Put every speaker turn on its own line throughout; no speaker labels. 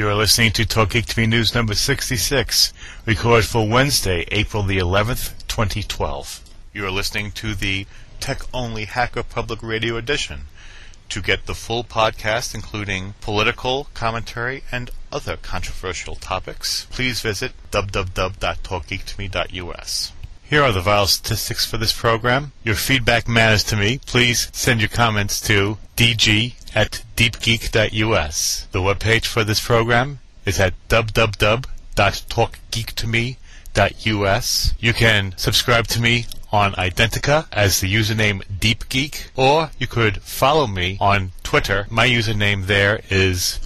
You are listening to Talk Geek to Me News number 66, recorded for Wednesday, April the 11th, 2012. You are listening to the Tech-Only Hacker Public Radio edition. To get the full podcast, including political commentary and other controversial topics, please visit www.talkgeektome.us. Here are the vital statistics for this program. Your feedback matters to me. Please send your comments to dg@deepgeek.us. The webpage for this program is at www.talkgeektome.us. You can subscribe to me on Identica as the username DeepGeek, or you could follow me on Twitter. My username there is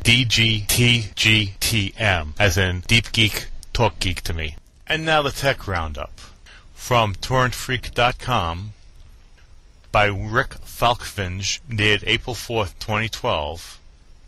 DGTGTM, as in DeepGeek Talk Geek to Me. And now the Tech Roundup. From TorrentFreak.com by Rick Falkvinge, dated April 4th, 2012.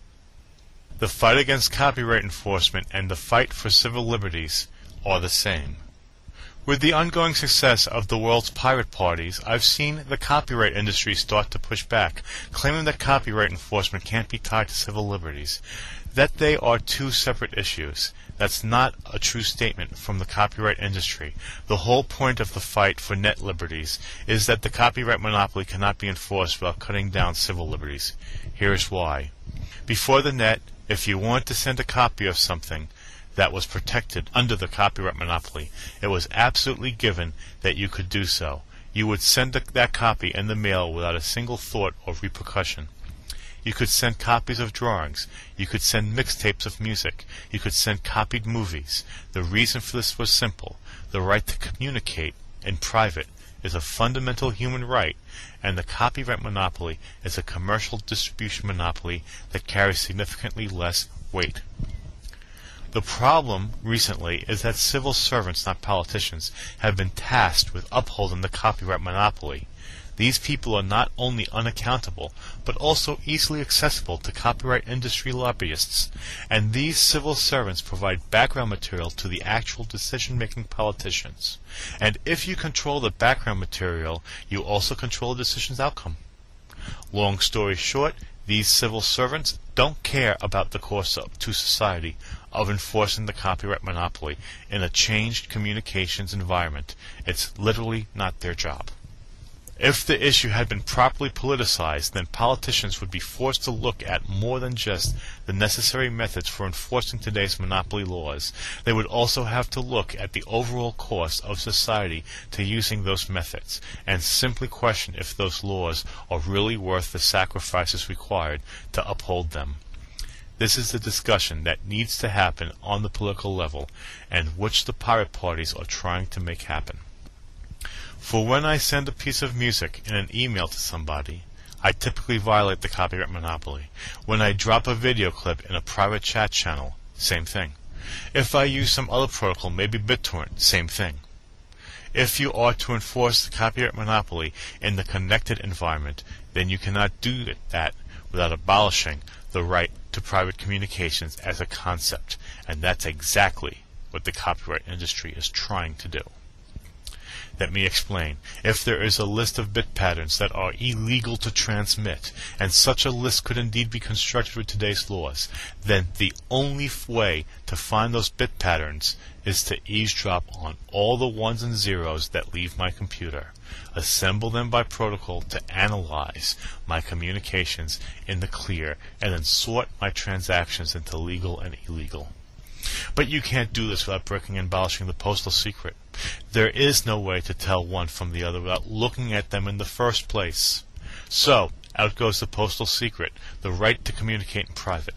The fight against copyright enforcement and the fight for civil liberties are the same. With the ongoing success of the world's pirate parties, I've seen the copyright industry start to push back, claiming that copyright enforcement can't be tied to civil liberties, that they are two separate issues. That's not a true statement from the copyright industry. The whole point of the fight for net liberties is that the copyright monopoly cannot be enforced without cutting down civil liberties. Here's why. Before the net, if you wanted to send a copy of something that was protected under the copyright monopoly, it was absolutely given that you could do so. You would send that copy in the mail without a single thought or repercussion. You could send copies of drawings. You could send mixtapes of music. You could send copied movies. The reason for this was simple. The right to communicate in private is a fundamental human right, and the copyright monopoly is a commercial distribution monopoly that carries significantly less weight. The problem recently is that civil servants, not politicians, have been tasked with upholding the copyright monopoly. These people are not only unaccountable, but also easily accessible to copyright industry lobbyists, and these civil servants provide background material to the actual decision-making politicians. And if you control the background material, you also control the decision's outcome. Long story short, these civil servants don't care about the cost to society of enforcing the copyright monopoly in a changed communications environment. It's literally not their job. If the issue had been properly politicized, then politicians would be forced to look at more than just the necessary methods for enforcing today's monopoly laws. They would also have to look at the overall cost of society to using those methods, and simply question if those laws are really worth the sacrifices required to uphold them. This is the discussion that needs to happen on the political level, and which the pirate parties are trying to make happen. For when I send a piece of music in an email to somebody, I typically violate the copyright monopoly. When I drop a video clip in a private chat channel, same thing. If I use some other protocol, maybe BitTorrent, same thing. If you are to enforce the copyright monopoly in the connected environment, then you cannot do that without abolishing the right to private communications as a concept, and that's exactly what the copyright industry is trying to do. Let me explain. If there is a list of bit patterns that are illegal to transmit, and such a list could indeed be constructed with today's laws, then the only way to find those bit patterns is to eavesdrop on all the ones and zeros that leave my computer, assemble them by protocol to analyze my communications in the clear, and then sort my transactions into legal and illegal. But you can't do this without breaking and abolishing the postal secret. There is no way to tell one from the other without looking at them in the first place. So, out goes the postal secret, the right to communicate in private.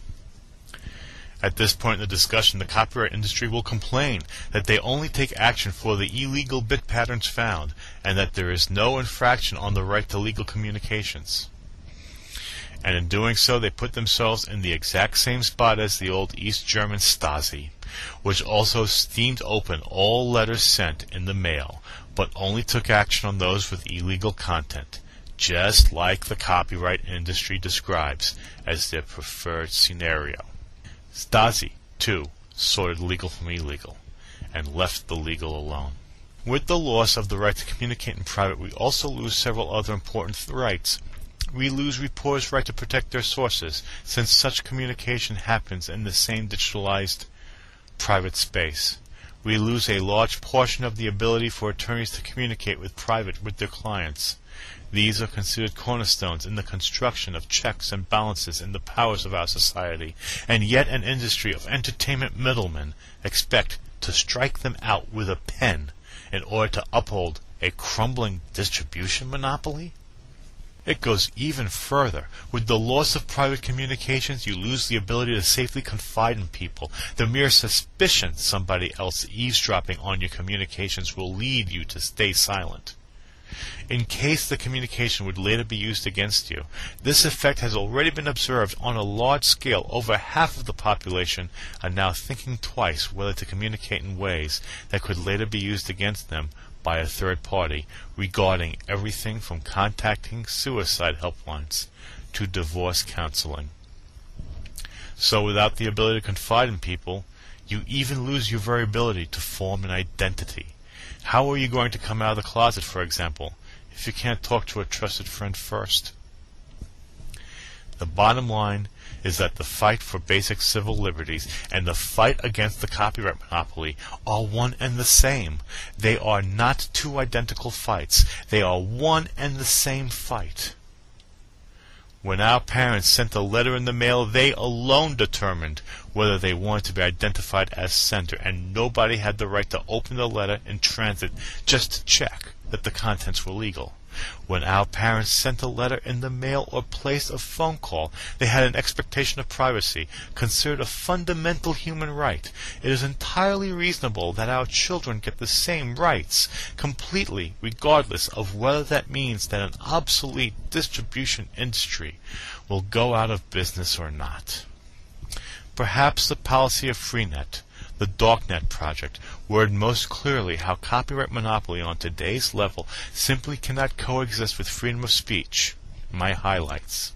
At this point in the discussion, the copyright industry will complain that they only take action for the illegal bit patterns found, and that there is no infraction on the right to legal communications. And in doing so, they put themselves in the exact same spot as the old East German Stasi, which also steamed open all letters sent in the mail, but only took action on those with illegal content, just like the copyright industry describes as their preferred scenario. Stasi, too, sorted legal from illegal, and left the legal alone. With the loss of the right to communicate in private, we also lose several other important rights. We lose reporters' right to protect their sources, since such communication happens in the same digitalized private space. We lose a large portion of the ability for attorneys to communicate with their clients. These are considered cornerstones in the construction of checks and balances in the powers of our society, and yet an industry of entertainment middlemen expect to strike them out with a pen in order to uphold a crumbling distribution monopoly? It goes even further. With the loss of private communications, you lose the ability to safely confide in people. The mere suspicion somebody else eavesdropping on your communications will lead you to stay silent. In case the communication would later be used against you, this effect has already been observed on a large scale. Over half of the population are now thinking twice whether to communicate in ways that could later be used against them by a third party, regarding everything from contacting suicide helplines to divorce counseling. So without the ability to confide in people, you even lose your very ability to form an identity. How are you going to come out of the closet, for example, if you can't talk to a trusted friend first? The bottom line is that the fight for basic civil liberties and the fight against the copyright monopoly are one and the same. They are not two identical fights. They are one and the same fight. When our parents sent a letter in the mail, they alone determined whether they wanted to be identified as sender, and nobody had the right to open the letter in transit just to check that the contents were legal. When our parents sent a letter in the mail or placed a phone call, they had an expectation of privacy, considered a fundamental human right. It is entirely reasonable that our children get the same rights, completely regardless of whether that means that an obsolete distribution industry will go out of business or not. Perhaps the policy of Freenet, the Darknet project, word most clearly how copyright monopoly on today's level simply cannot coexist with freedom of speech. My highlights.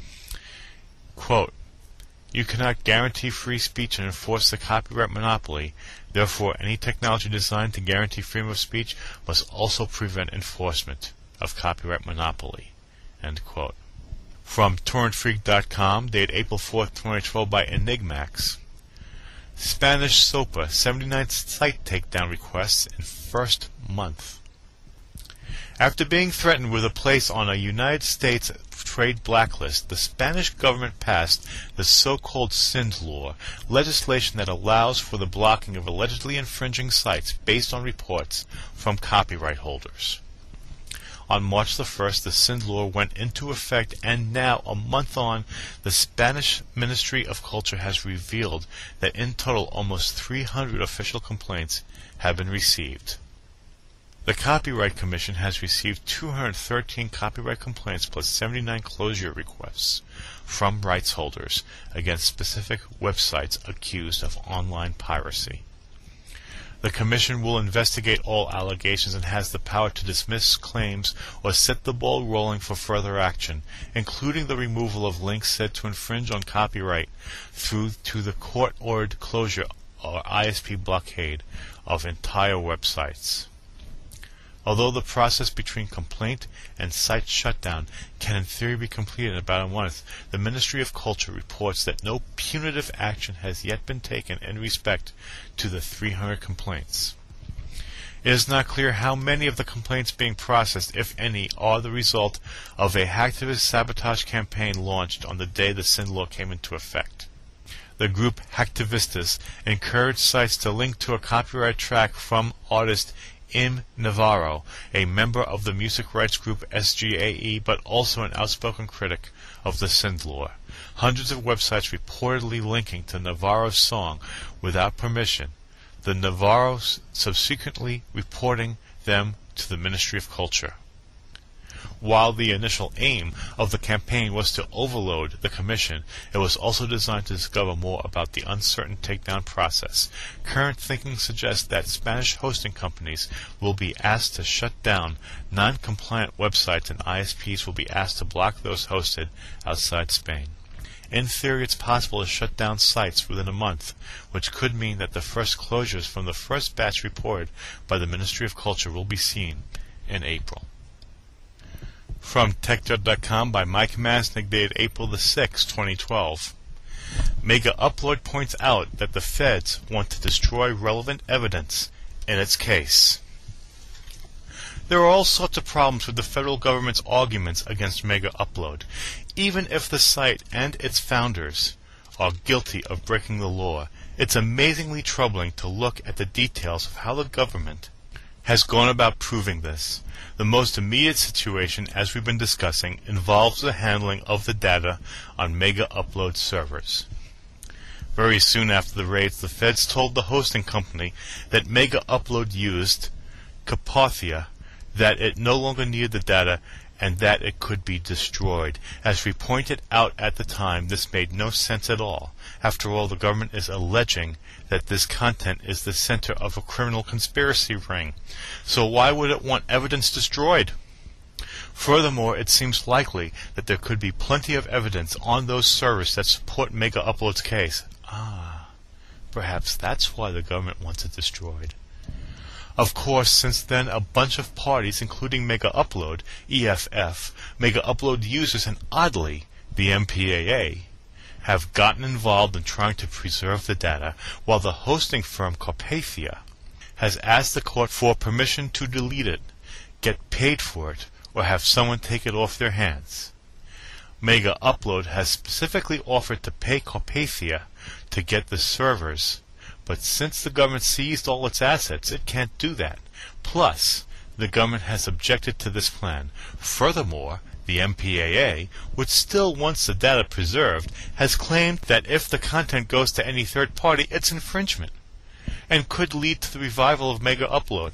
Quote, "You cannot guarantee free speech and enforce the copyright monopoly. Therefore, any technology designed to guarantee freedom of speech must also prevent enforcement of copyright monopoly." End quote. From torrentfreak.com, dated April 4th, 2012, by Enigmax. Spanish SOPA, 79 site takedown requests in first month. After being threatened with a place on a United States trade blacklist, the Spanish government passed the so-called SIND law, legislation that allows for the blocking of allegedly infringing sites based on reports from copyright holders. On March the 1st, the SIND law went into effect, and now, a month on, the Spanish Ministry of Culture has revealed that in total almost 300 official complaints have been received. The Copyright Commission has received 213 copyright complaints plus 79 closure requests from rights holders against specific websites accused of online piracy. The Commission will investigate all allegations and has the power to dismiss claims or set the ball rolling for further action, including the removal of links said to infringe on copyright through to the court-ordered closure or ISP blockade of entire websites. Although the process between complaint and site shutdown can in theory be completed in about a month, the Ministry of Culture reports that no punitive action has yet been taken in respect to the 300 complaints. It is not clear how many of the complaints being processed, if any, are the result of a hacktivist sabotage campaign launched on the day the SIND law came into effect. The group Hacktivistas encouraged sites to link to a copyright track from artist Im Navarro, a member of the music rights group SGAE, but also an outspoken critic of the SIND law. Hundreds of websites reportedly linking to Navarro's song without permission, the Navarros subsequently reporting them to the Ministry of Culture. While the initial aim of the campaign was to overload the Commission, it was also designed to discover more about the uncertain takedown process. Current thinking suggests that Spanish hosting companies will be asked to shut down non-compliant websites, and ISPs will be asked to block those hosted outside Spain. In theory, it's possible to shut down sites within a month, which could mean that the first closures from the first batch reported by the Ministry of Culture will be seen in April. From TechDirt.com by Mike Masnick, dated April the 6th, 2012. Mega Upload points out that the feds want to destroy relevant evidence in its case. There are all sorts of problems with the federal government's arguments against Mega Upload. Even if the site and its founders are guilty of breaking the law, it's amazingly troubling to look at the details of how the government has gone about proving this. The most immediate situation, as we've been discussing, involves the handling of the data on Mega Upload servers. Very soon after the raids, the feds told the hosting company that Mega Upload used Carpathia, that it no longer needed the data, and that it could be destroyed. As we pointed out at the time, this made no sense at all. After all, the government is alleging that this content is the center of a criminal conspiracy ring. So why would it want evidence destroyed? Furthermore, it seems likely that there could be plenty of evidence on those servers that support Mega Upload's case. Perhaps that's why the government wants it destroyed. Of course, since then, a bunch of parties, including Mega Upload, EFF, Mega Upload users, and oddly, the MPAA, have gotten involved in trying to preserve the data, while the hosting firm Carpathia has asked the court for permission to delete it, get paid for it, or have someone take it off their hands. Mega Upload has specifically offered to pay Carpathia to get the servers, but since the government seized all its assets, it can't do that. Plus, the government has objected to this plan. Furthermore, the MPAA, which still wants the data preserved, has claimed that if the content goes to any third party, it's infringement, and could lead to the revival of Mega Upload.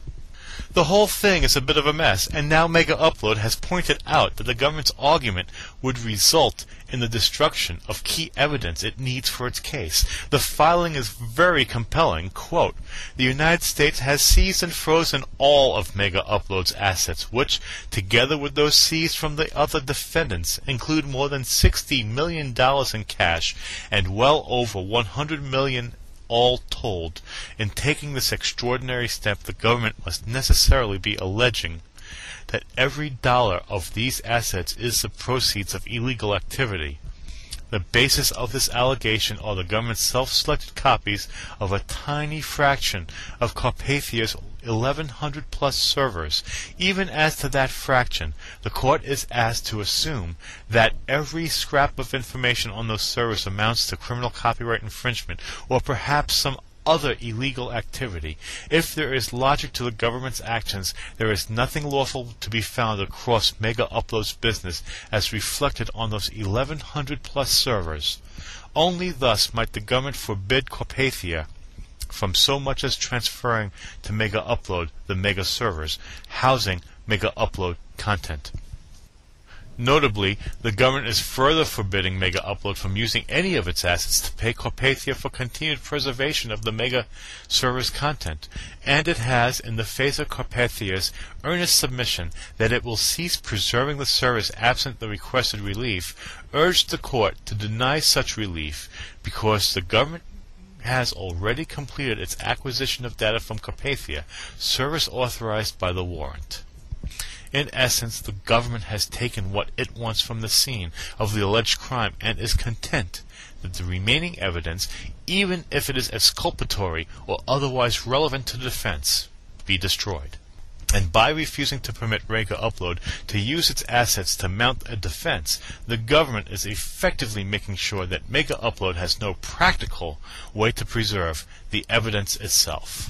The whole thing is a bit of a mess, and now Mega Upload has pointed out that the government's argument would result in the destruction of key evidence it needs for its case. The filing is very compelling. Quote, "The United States has seized and frozen all of Mega Upload's assets, which, together with those seized from the other defendants, include more than $60 million in cash and well over $100 million all told. In taking this extraordinary step, the government must necessarily be alleging that every dollar of these assets is the proceeds of illegal activity. The basis of this allegation are the government's self-selected copies of a tiny fraction of Carpathia's 1,100 plus servers. Even as to that fraction, the court is asked to assume that every scrap of information on those servers amounts to criminal copyright infringement, or perhaps some other illegal activity. If there is logic to the government's actions, there is nothing lawful to be found across Mega Upload's business as reflected on those 1,100 plus servers. Only thus might the government forbid Carpathia from so much as transferring to Mega Upload the Mega servers housing Mega Upload content. Notably, the government is further forbidding Mega Upload from using any of its assets to pay Carpathia for continued preservation of the Mega server's content, and it has, in the face of Carpathia's earnest submission that it will cease preserving the servers absent the requested relief, urged the court to deny such relief because the government has already completed its acquisition of data from Carpathia, service authorized by the warrant. In essence, the government has taken what it wants from the scene of the alleged crime and is content that the remaining evidence, even if it is exculpatory or otherwise relevant to the defense, be destroyed. And by refusing to permit Mega Upload to use its assets to mount a defense, the government is effectively making sure that Mega Upload has no practical way to preserve the evidence itself.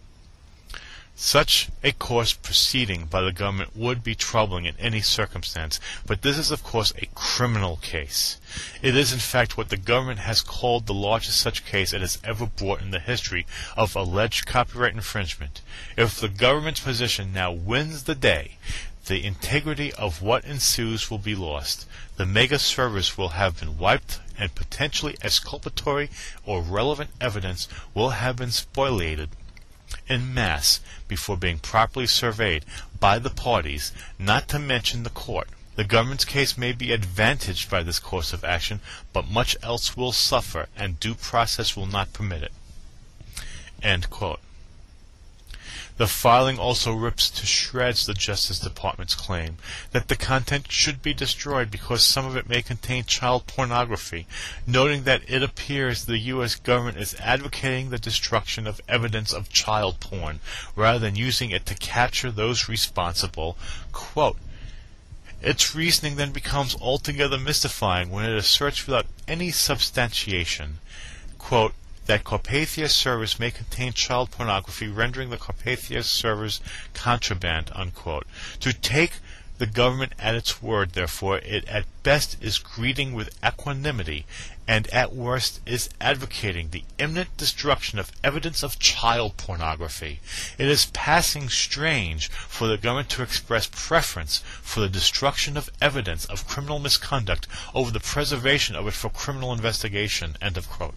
Such a course proceeding by the government would be troubling in any circumstance, but this is of course a criminal case. It is in fact what the government has called the largest such case it has ever brought in the history of alleged copyright infringement. If the government's position now wins the day, the integrity of what ensues will be lost. The Mega servers will have been wiped, and potentially exculpatory or relevant evidence will have been spoliated in mass before being properly surveyed by the parties, not to mention the court. The government's case may be advantaged by this course of action, but much else will suffer, and due process will not permit it." End quote. The filing also rips to shreds the Justice Department's claim that the content should be destroyed because some of it may contain child pornography, noting that it appears the U.S. government is advocating the destruction of evidence of child porn rather than using it to capture those responsible. Quote, its reasoning then becomes altogether mystifying when it asserts without any substantiation, quote, that Carpathia servers may contain child pornography, rendering the Carpathia servers contraband, unquote. To take the government at its word, therefore, it at best is greeting with equanimity, and at worst is advocating the imminent destruction of evidence of child pornography. It is passing strange for the government to express preference for the destruction of evidence of criminal misconduct over the preservation of it for criminal investigation, end of quote.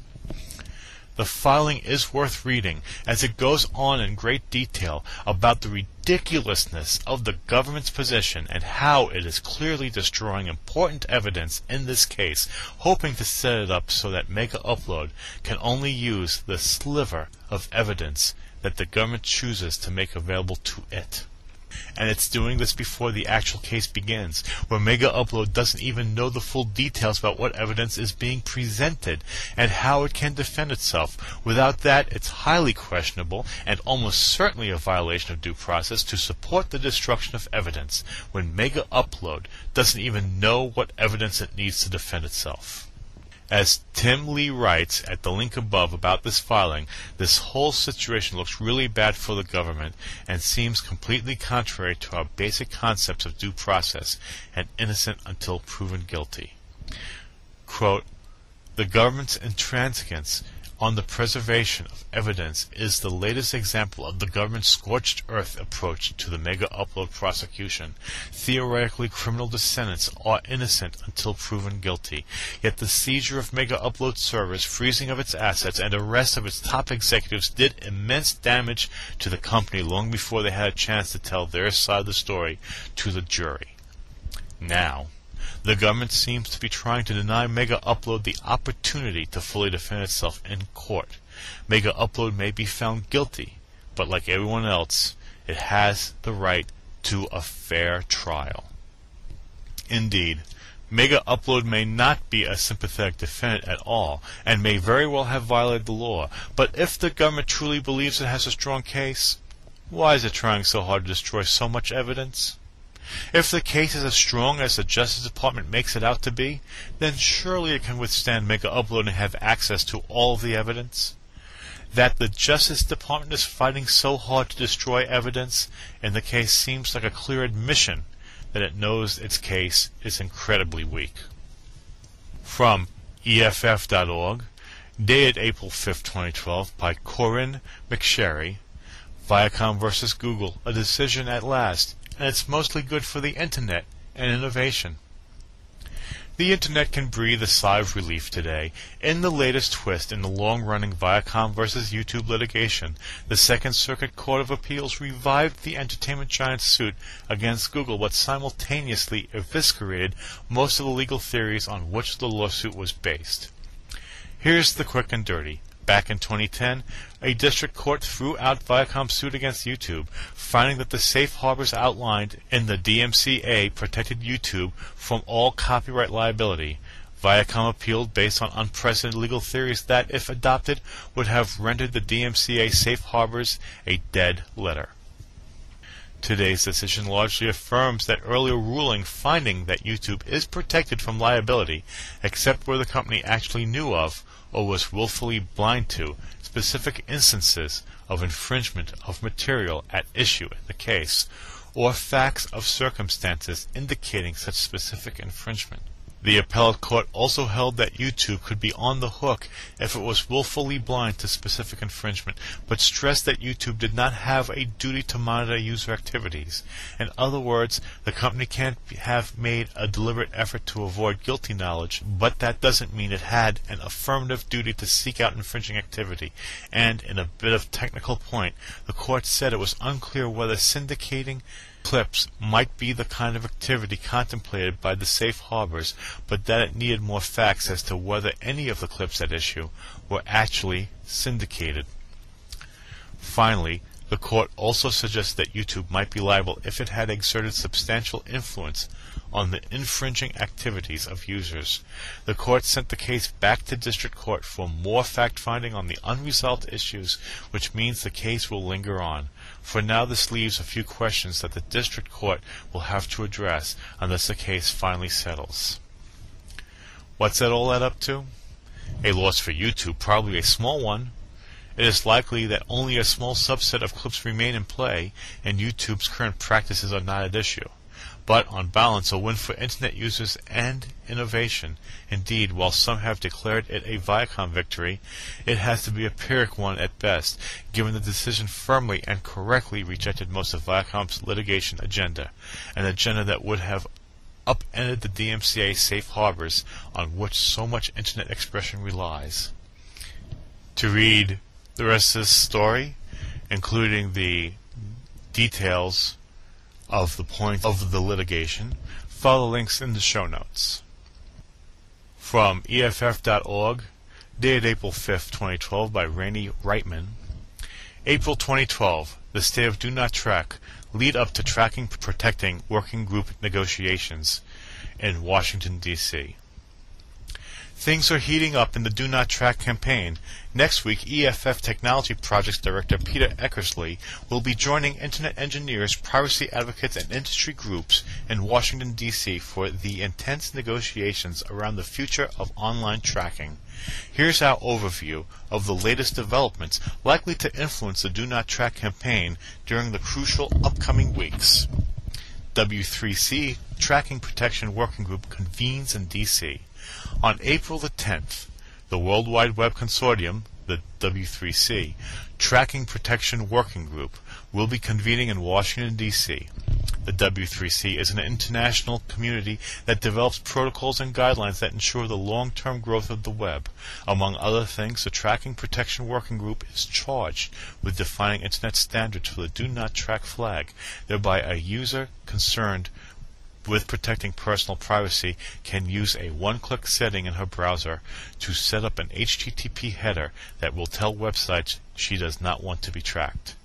The filing is worth reading, as it goes on in great detail about the ridiculousness of the government's position and how it is clearly destroying important evidence in this case, hoping to set it up so that Mega Upload can only use the sliver of evidence that the government chooses to make available to it. And it's doing this before the actual case begins, where Mega Upload doesn't even know the full details about what evidence is being presented and how it can defend itself. Without that, it's highly questionable and almost certainly a violation of due process to support the destruction of evidence when Mega Upload doesn't even know what evidence it needs to defend itself. As Tim Lee writes at the link above about this filing, this whole situation looks really bad for the government and seems completely contrary to our basic concepts of due process and innocent until proven guilty. Quote, the government's intransigence on the preservation of evidence is the latest example of the government's scorched earth approach to the Mega Upload prosecution. Theoretically, criminal descendants are innocent until proven guilty. Yet the seizure of Mega Upload servers, freezing of its assets, and arrest of its top executives did immense damage to the company long before they had a chance to tell their side of the story to the jury. Now, the government seems to be trying to deny Mega Upload the opportunity to fully defend itself in court. Mega Upload may be found guilty, but like everyone else, it has the right to a fair trial. Indeed, Mega Upload may not be a sympathetic defendant at all, and may very well have violated the law, but if the government truly believes it has a strong case, why is it trying so hard to destroy so much evidence? If the case is as strong as the Justice Department makes it out to be, then surely it can withstand Mega Upload and have access to all of the evidence. That the Justice Department is fighting so hard to destroy evidence in the case seems like a clear admission that it knows its case is incredibly weak. From EFF.org, dated April 5, 2012, by Corinne McSherry, Viacom vs. Google, a decision at last, and it's mostly good for the Internet and innovation. The Internet can breathe a sigh of relief today. In the latest twist in the long-running Viacom vs. YouTube litigation, the Second Circuit Court of Appeals revived the entertainment giant's suit against Google, but simultaneously eviscerated most of the legal theories on which the lawsuit was based. Here's the quick and dirty. Back in 2010, a district court threw out Viacom's suit against YouTube, finding that the safe harbors outlined in the DMCA protected YouTube from all copyright liability. Viacom appealed based on unprecedented legal theories that, if adopted, would have rendered the DMCA safe harbors a dead letter. Today's decision largely affirms that earlier ruling, finding that YouTube is protected from liability, except where the company actually knew of or was willfully blind to specific instances of infringement of material at issue in the case, or facts of circumstances indicating such specific infringement. The appellate court also held that YouTube could be on the hook if it was willfully blind to specific infringement, but stressed that YouTube did not have a duty to monitor user activities. In other words, the company can't have made a deliberate effort to avoid guilty knowledge, but that doesn't mean it had an affirmative duty to seek out infringing activity. And, in a bit of technical point, the court said it was unclear whether syndicating clips might be the kind of activity contemplated by the safe harbors, but that it needed more facts as to whether any of the clips at issue were actually syndicated. Finally, The court also suggested that YouTube might be liable if it had exerted substantial influence on the infringing activities of users. The court sent the case back to district court for more fact-finding on the unresolved issues, which means the case will linger on. For now, this leaves a few questions that the district court will have to address unless the case finally settles. What's that all add up to? A loss for YouTube, probably a small one. It is likely that only a small subset of clips remain in play, and YouTube's current practices are not at issue. But, on balance, a win for Internet users and innovation. Indeed, while some have declared it a Viacom victory, it has to be a Pyrrhic one at best, given the decision firmly and correctly rejected most of Viacom's litigation agenda, an agenda that would have upended the DMCA safe harbors on which so much Internet expression relies. To read the rest of this story, including the details of the points of the litigation, follow links in the show notes. From EFF.org, dated April 5, 2012, by Rainey Reitman. April 2012, the state of Do Not Track, lead up to Tracking Protecting Working Group negotiations in Washington, D.C. Things are heating up in the Do Not Track campaign. Next week, EFF Technology Projects Director Peter Eckersley will be joining Internet engineers, privacy advocates, and industry groups in Washington, D.C. for the intense negotiations around the future of online tracking. Here's our overview of the latest developments likely to influence the Do Not Track campaign during the crucial upcoming weeks. W3C Tracking Protection Working Group convenes in D.C. On April the 10th, the World Wide Web Consortium, the W3C, Tracking Protection Working Group, will be convening in Washington, D.C. The W3C is an international community that develops protocols and guidelines that ensure the long-term growth of the web. Among other things, the Tracking Protection Working Group is charged with defining Internet standards for the Do Not Track flag, thereby a user concerned with protecting personal privacy can use a one-click setting in her browser to set up an HTTP header that will tell websites she does not want to be tracked.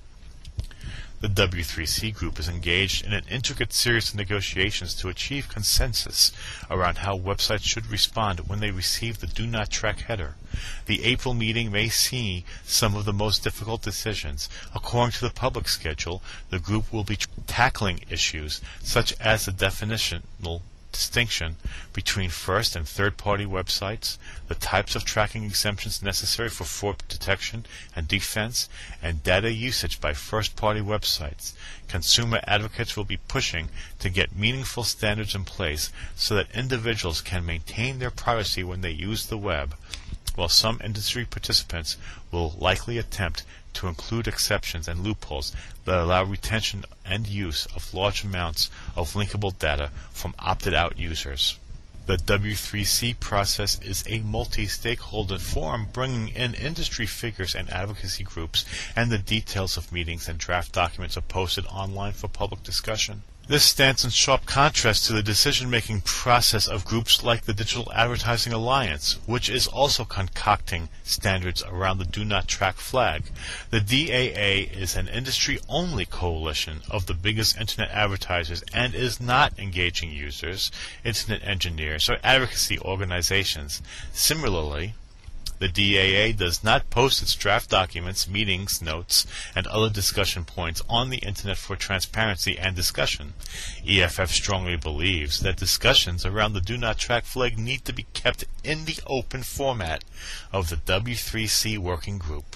The W3C group is engaged in an intricate series of negotiations to achieve consensus around how websites should respond when they receive the Do Not Track header. The April meeting may see some of the most difficult decisions. According to the public schedule, the group will be tackling issues such as the definitional distinction between first and third-party websites, the types of tracking exemptions necessary for fraud detection and defense, and data usage by first-party websites. Consumer advocates will be pushing to get meaningful standards in place so that individuals can maintain their privacy when they use the web, while some industry participants will likely attempt to include exceptions and loopholes that allow retention and use of large amounts of linkable data from opted-out users. The W3C process is a multi-stakeholder forum bringing in industry figures and advocacy groups, and the details of meetings and draft documents are posted online for public discussion. This stands in sharp contrast to the decision-making process of groups like the Digital Advertising Alliance, which is also concocting standards around the Do Not Track flag. The DAA is an industry-only coalition of the biggest Internet advertisers and is not engaging users, Internet engineers, or advocacy organizations. Similarly, the DAA does not post its draft documents, meetings, notes, and other discussion points on the Internet for transparency and discussion. EFF strongly believes that discussions around the Do Not Track flag need to be kept in the open format of the W3C working group.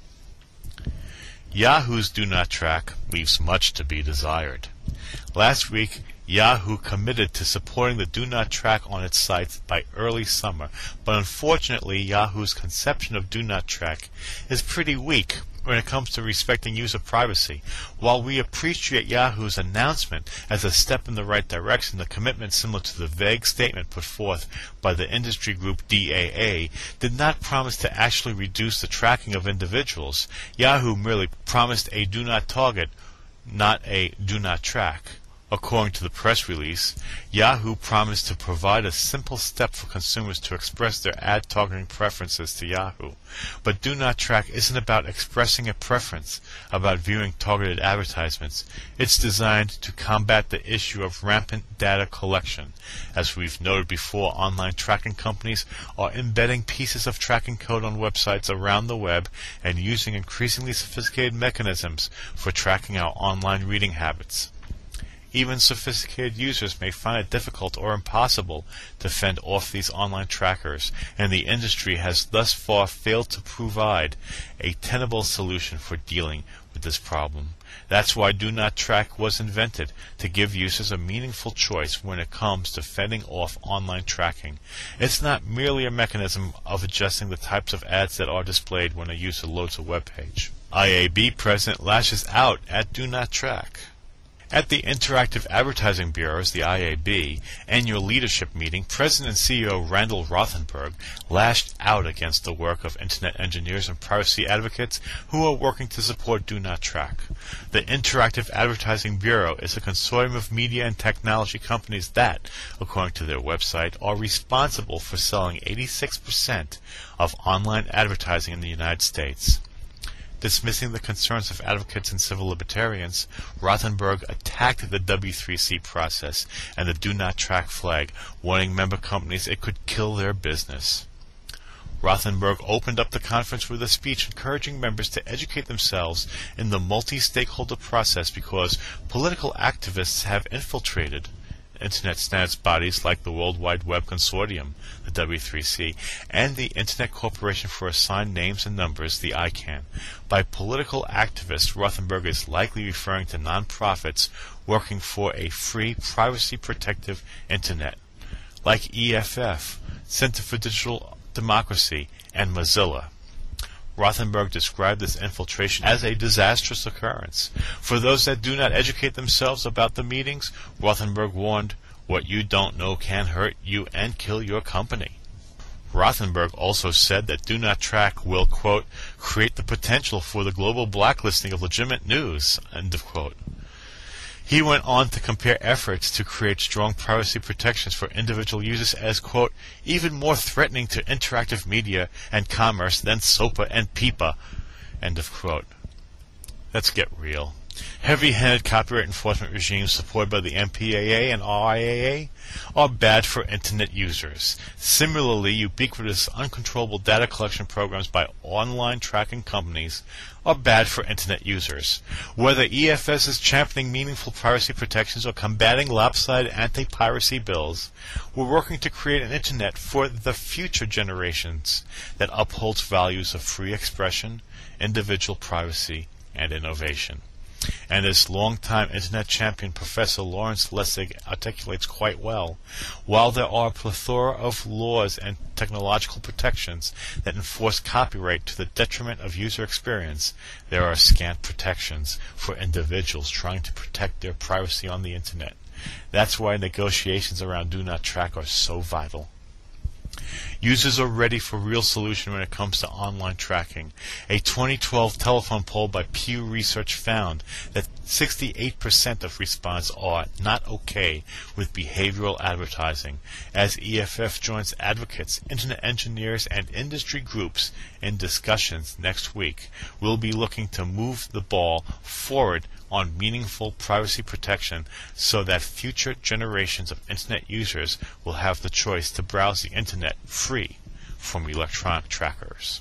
Yahoo's Do Not Track leaves much to be desired. Last week, Yahoo committed to supporting the Do Not Track on its sites by early summer, but unfortunately Yahoo's conception of Do Not Track is pretty weak when it comes to respecting user privacy. While we appreciate Yahoo's announcement as a step in the right direction, the commitment, similar to the vague statement put forth by the industry group DAA, did not promise to actually reduce the tracking of individuals. Yahoo merely promised a Do Not Target, not a Do Not Track. According to the press release, Yahoo promised to provide a simple step for consumers to express their ad targeting preferences to Yahoo. But Do Not Track isn't about expressing a preference about viewing targeted advertisements. It's designed to combat the issue of rampant data collection. As we've noted before, online tracking companies are embedding pieces of tracking code on websites around the web and using increasingly sophisticated mechanisms for tracking our online reading habits. Even sophisticated users may find it difficult or impossible to fend off these online trackers, and the industry has thus far failed to provide a tenable solution for dealing with this problem. That's why Do Not Track was invented, to give users a meaningful choice when it comes to fending off online tracking. It's not merely a mechanism of adjusting the types of ads that are displayed when a user loads a web page. IAB president lashes out at Do Not Track. At the Interactive Advertising Bureau's, the IAB, annual leadership meeting, President and CEO Randall Rothenberg lashed out against the work of Internet engineers and privacy advocates who are working to support Do Not Track. The Interactive Advertising Bureau is a consortium of media and technology companies that, according to their website, are responsible for selling 86% of online advertising in the United States. Dismissing the concerns of advocates and civil libertarians, Rothenberg attacked the W3C process and the Do Not Track flag, warning member companies it could kill their business. Rothenberg opened up the conference with a speech encouraging members to educate themselves in the multi-stakeholder process because political activists have infiltrated Internet standards bodies like the World Wide Web Consortium, the W3C, and the Internet Corporation for Assigned Names and Numbers, the ICANN. By political activists, Rothenberg is likely referring to nonprofits working for a free, privacy-protective Internet, like EFF, Center for Digital Democracy, and Mozilla. Rothenberg described this infiltration as a disastrous occurrence. For those that do not educate themselves about the meetings, Rothenberg warned, "What you don't know can hurt you and kill your company." Rothenberg also said that Do Not Track will, quote, create the potential for the global blacklisting of legitimate news, end of quote. He went on to compare efforts to create strong privacy protections for individual users as, quote, even more threatening to interactive media and commerce than SOPA and PIPA, end of quote. Let's get real. Heavy-handed copyright enforcement regimes supported by the MPAA and RIAA are bad for Internet users. Similarly, ubiquitous, uncontrollable data collection programs by online tracking companies are bad for Internet users. Whether EFS is championing meaningful privacy protections or combating lopsided anti-piracy bills, we're working to create an Internet for the future generations that upholds values of free expression, individual privacy, and innovation. And as longtime Internet champion Professor Lawrence Lessig articulates quite well, while there are a plethora of laws and technological protections that enforce copyright to the detriment of user experience, there are scant protections for individuals trying to protect their privacy on the Internet. That's why negotiations around Do Not Track are so vital. Users are ready for real solution when it comes to online tracking. A 2012 telephone poll by Pew Research found that 68% of respondents are not okay with behavioral advertising. As EFF joins advocates, Internet engineers, and industry groups in discussions next week, we'll be looking to move the ball forward on meaningful privacy protection so that future generations of Internet users will have the choice to browse the Internet free from electronic trackers.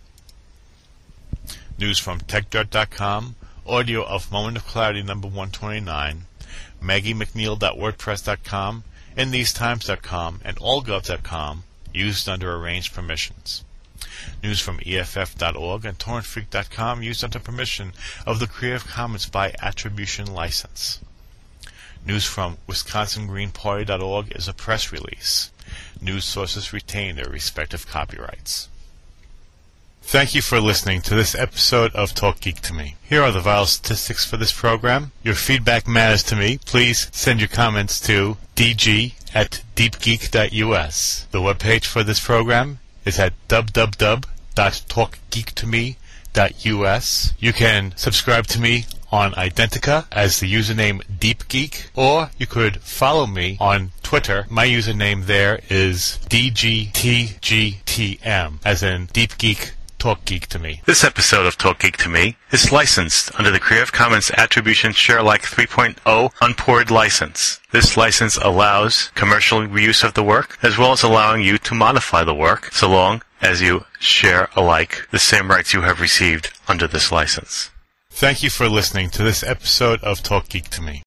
News from TechDirt.com, audio of Moment of Clarity number 129, MaggieMcNeil.wordpress.com, InTheseTimes.com, and AllGov.com, used under arranged permissions. News from EFF.org and TorrentFreak.com, used under permission of the Creative Commons by Attribution License. News from WisconsinGreenParty.org is a press release. News sources retain their respective copyrights. Thank you for listening to this episode of Talk Geek to Me. Here are the vital statistics for this program. Your feedback matters to me. Please send your comments to dg@deepgeek.us. The webpage for this program is at www.talkgeektome.us. You can subscribe to me on Identica as the username DeepGeek, or you could follow me on Twitter. My username there is DGTGTM, as in Deep Geek Talk Geek to Me. This episode of Talk Geek to Me is licensed under the Creative Commons Attribution Share Alike 3.0 Unported license. This license allows commercial reuse of the work, as well as allowing you to modify the work, so long as you share alike the same rights you have received under this license. Thank you for listening to this episode of Talk Geek to Me.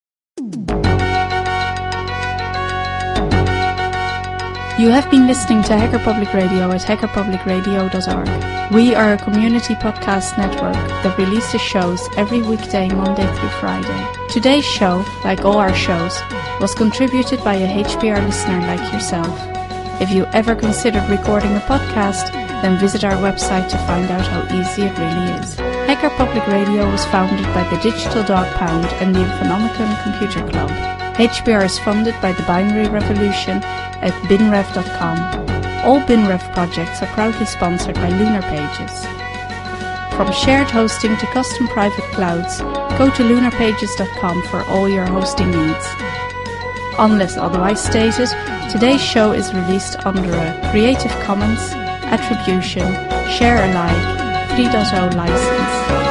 You have been listening to Hacker Public Radio at hackerpublicradio.org. We are a community podcast network that releases shows every weekday, Monday through Friday. Today's show, like all our shows, was contributed by a HPR listener like yourself. If you ever considered recording a podcast, then visit our website to find out how easy it really is. Hacker Public Radio was founded by the Digital Dog Pound and the Infonomicon Computer Club. HPR is funded by the Binary Revolution at binrev.com. All BinRev projects are proudly sponsored by Lunar Pages. From shared hosting to custom private clouds, go to lunarpages.com for all your hosting needs. Unless otherwise stated, today's show is released under a Creative Commons Attribution Share Alike 3.0 license.